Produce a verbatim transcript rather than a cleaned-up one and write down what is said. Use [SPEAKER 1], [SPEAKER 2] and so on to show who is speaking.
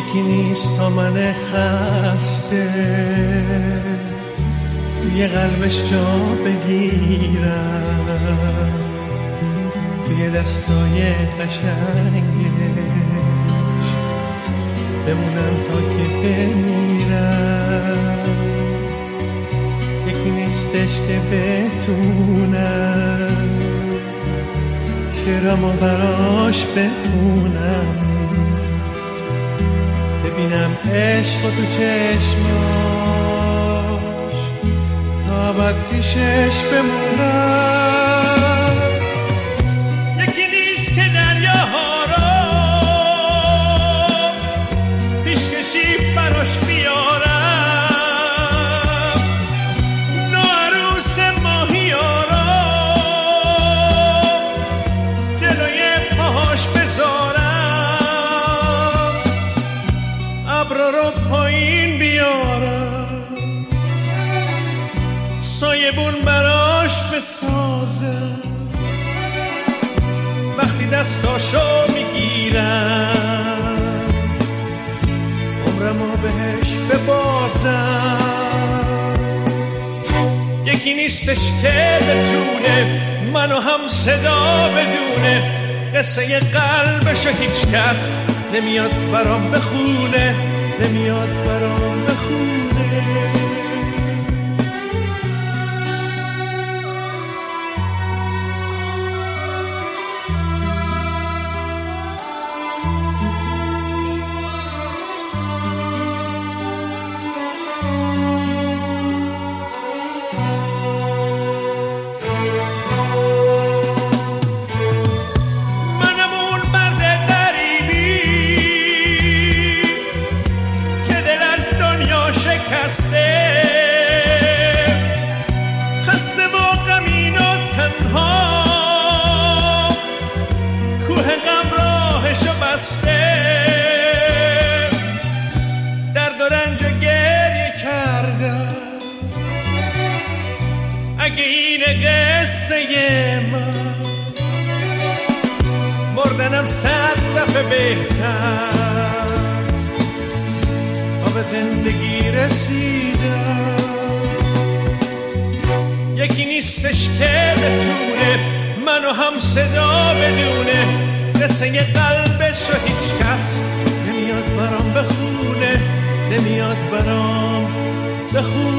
[SPEAKER 1] یکی نیست تا من خسته توی قلبش جا بگیرم، توی دستای قشنگش بمونم تا که بمیرم. یکی نیستش که بتونم شعرامو براش بخونم، ببینم عشق تو چشماش تا ابد پیشش بمونم. یکی نیست که دریاها رو پیشکشی براش بیارم، نوعروس ماهیا رو جلوی پاهاش بذارم، ابرا رو پایین بیارم، سایبون براش بسازم. وقتی دستاشو میگیرم عمرمو بهش ببازم. یکی نیستش که بتونه منو هم صدا بدونه، قصه قلبشو هیچ کس نمیاد برام بخونه، نمیاد برام بخونه. خسته و غمین و تنها، کوه غم راهشو بسته، درد و رنج و گریه کردم. اگه این قصه من مردنم صد دفعه بهتر، به زندگی رسیدم. یکی نیستش که بتونه منو هم صدا بدونه، قصه قلبشو هیچ کس نمیاد برام بخونه، نمیاد برام بخونه.